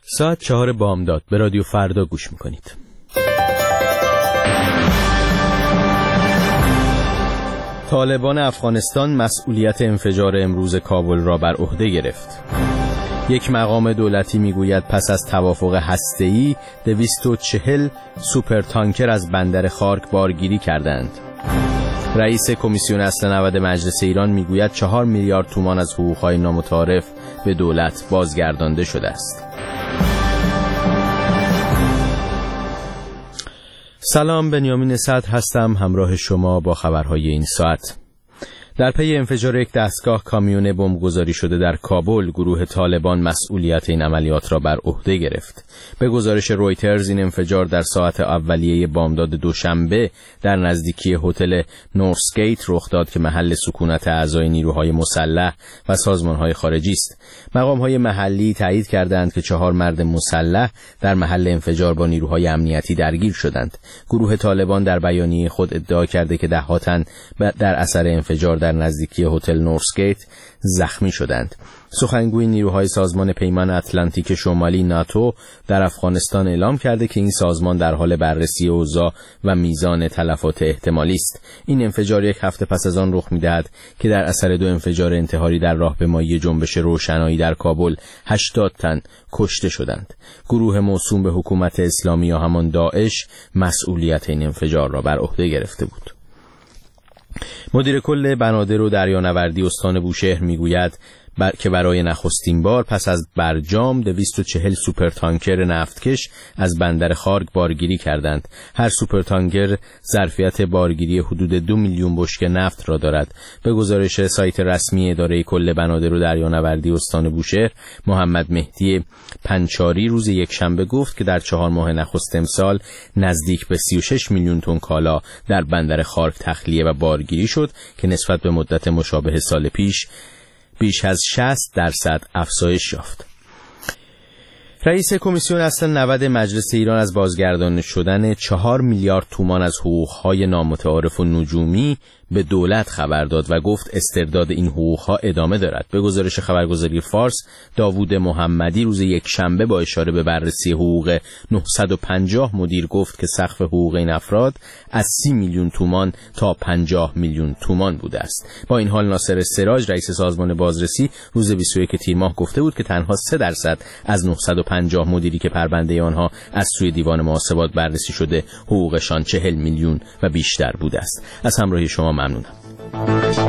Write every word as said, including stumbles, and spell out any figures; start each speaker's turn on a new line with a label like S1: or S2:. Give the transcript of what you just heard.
S1: ساعت چهار بامداد به رادیو فردا گوش میکنید. طالبان افغانستان مسئولیت انفجار امروز کابل را بر عهده گرفت. یک مقام دولتی میگوید پس از توافق هسته‌ای دویست و چهل سوپر تانکر از بندر خارک بارگیری کردند. رئیس کمیسیون اصل نود مجلس ایران میگوید چهار میلیارد تومان از حقوق‌های نامتعارف به دولت بازگردانده شده است. سلام، بنیامین صدر هستم، همراه شما با خبرهای این ساعت. در پی انفجار یک دستگاه کامیون بمبگذاری شده در کابل، گروه طالبان مسئولیت این عملیات را بر عهده گرفت. به گزارش رویترز این انفجار در ساعت اولیه بامداد دوشنبه در نزدیکی هتل نورسگیت رخ داد که محل سکونت اعضای نیروهای مسلح و سازمانهای خارجی است. مقام‌های محلی تایید کردند که چهار مرد مسلح در محل انفجار با نیروهای امنیتی درگیر شدند. گروه طالبان در بیانیه خود ادعا کرده که ده‌ها تن در اثر انفجار در نزدیکی هتل نورسگیت زخمی شدند. سخنگوی نیروهای سازمان پیمان اتلانتیک شمالی ناتو در افغانستان اعلام کرده که این سازمان در حال بررسی اوضاع و میزان تلفات احتمالی است. این انفجار یک هفته پس از آن رخ می‌دهد که در اثر دو انفجار انتحاری در راهپیمایی جنبش روشنایی در کابل هشتاد تن کشته شدند. گروه موسوم به حکومت اسلامی یا همان داعش مسئولیت این انفجار را بر عهده گرفته بود. مدیر کل بنادر و دریانوردی استان بوشهر میگوید بر... که برای نخستین بار پس از برجام دویست و چهل سوپر تانکر نفتکش از بندر خارک بارگیری کردند. هر سوپر تانکر ظرفیت بارگیری حدود دو میلیون بشکه نفت را دارد. به گزارش سایت رسمی اداره کل بنادر و دریانوردی استان بوشهر، محمد مهدی پنچاری روز یکشنبه گفت که در چهار ماه نخست امسال نزدیک به سی و شش میلیون تن کالا در بندر خارک تخلیه و بارگیری شد که نسبت به مدت مشابه سال پیش بیش از شصت درصد افزایش یافت. رئیس کمیسیون اصل نود مجلس ایران از بازگردانده شدن چهار میلیارد تومان از حقوق‌های نامتعارف و نجومی به دولت خبر داد و گفت استرداد این حقوق‌ها ادامه دارد. به گزارش خبرگزاری فارس، داوود محمدی روز یک شنبه با اشاره به بررسی حقوق نهصد و پنجاه مدیر گفت که سقف حقوق این افراد از سی میلیون تومان تا پنجاه میلیون تومان بوده است. با این حال ناصر سراج، رئیس سازمان بازرسی، روز بیست و یک تیر ماه گفته بود که تنها سه درصد از نهصد و پنجاه مدیری که پرونده آنها از سوی دیوان محاسبات بررسی شده حقوقشان چهل میلیون و بیشتر بوده است. از همراهی شما ممنونم.